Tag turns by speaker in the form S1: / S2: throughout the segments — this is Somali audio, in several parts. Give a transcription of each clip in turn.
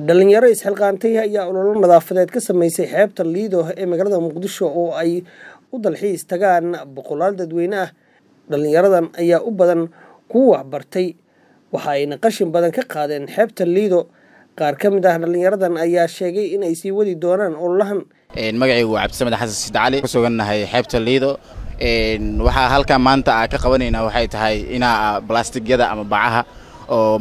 S1: dhalinyaro isxilqaantay ayaa ololo nadaafadeed ka sameysay xeebta Lido ee magaalada Muqdisho oo ay u dalxiis tagaan boqolaal dadweyne ah. Dhalinyaradan ayaa u badan kuwa waxbartay waxa ayna qashin badan ka qaadeen xeebta Lido. qaar ka mid ah dhalinyaradan ayaa sheegay in ay sii wadi doonaan ololahan.
S2: magacaygu waa Cabdisamed Xasan Sidcali ku suganahay xeebta Lido. waxa halka maanta ka qabanayna waxay tahay ina plastic-yada ama bacaha oo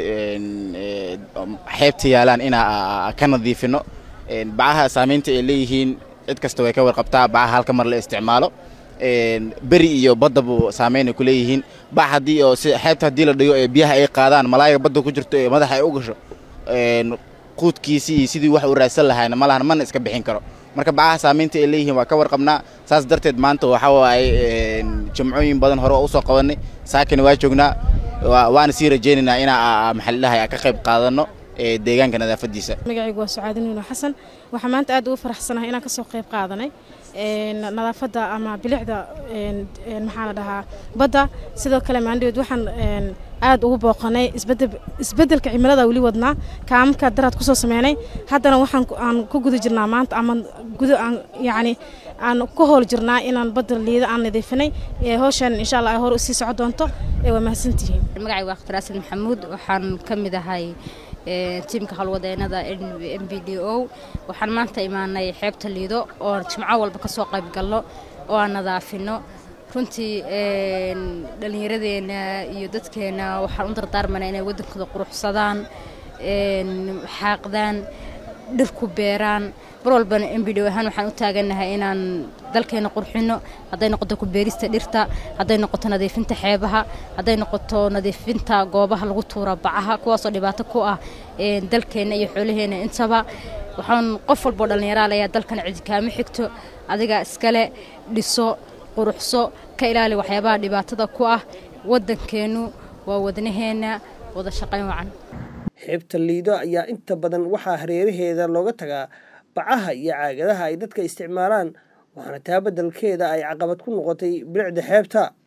S2: xeebta yaalaan ina ka nadiifino. bacaha saameynta ay leeyihiin cid kasta way ka warqabtaa. bacaha halka mar la isticmaalo beri iyo badda buu saameyn ku leeyihiin. bac hadii oo xeebta hadii la dhigo ee biyaha ay qaadaan malaayga badda ku jirto ee madaxa ay u gasho quudkiisii sidii wax u raadsan lahaayna malahan man iska bixin karo. marka bacaha saameynta ay leeyihiin waa ka warqabnaa. saas darteed maanta waxa waay jimcooyin badan hore oo soo qabanay saakina waa joognaa waana sii rajeynaynaa ina maxallidaha ka qayb qaadano deegaanka nadaafadiisa.
S3: magacaygu waa Sucaadin Xasan. waxa maanta aad ugu faraxsanahay inaan ka soo qayb qaadanay nadaafada ama bilicda maxaa la dhahaa badda. sidoo kale maandhood waxaan aad ugu booqanay isbedelka cimilada wali wadnaa kaamka daraad ku soo sameynay. haddana waxaan aan ku guda jirnaa maanta ama guda aan yaani aan ku hool jirnaa inaan badda Lido aan nadiifinay. hawshan insha Allah hor u sii socon doonto. waa mahadsantihiin.
S4: magacaygu waa Kharasil Maxamuud. waxaan ka mid ahay tiimka halwadeennada MBDO. waxaan maanta imaanay xeebta Lido oo jimco walba ka soo qayb galno oo aan nadaafino. runtii dhalinyaradeena iyo dadkeena waxaan u dardaarmanaa inay wadankooda quruxsadaan, xaaqdaan, dhir ku beeraan. mar walbana MBDO ahaan waxaan u taaganahay inaan dalkeena qurxino. hadday noqoto ku beerista dhirta, hadday noqoto nadiifinta xeebaha, hadday noqoto nadiifinta goobaha lagu tuuro bacaha kuwaasoo dhibaato ku ah dalkeena iyo xoolaheena intaba. waxaan qof walba dhalinyaro ayaa dalkan cid kaama xigto. adiga iskale dhiso, quruxso, ka ilaali waxyaabaha dhibaatada ku ah. wadankeenu waa wadnaheena, wada shaqayn wacan.
S1: xeebta Lido ayaa inta badan waxaa hareeraheeda looga tagaa bacaha iyo caagadaha ay dadka isticmaalaan waxaana taa beddelkeeda ay caqabad ku noqotay bilicda xeebta.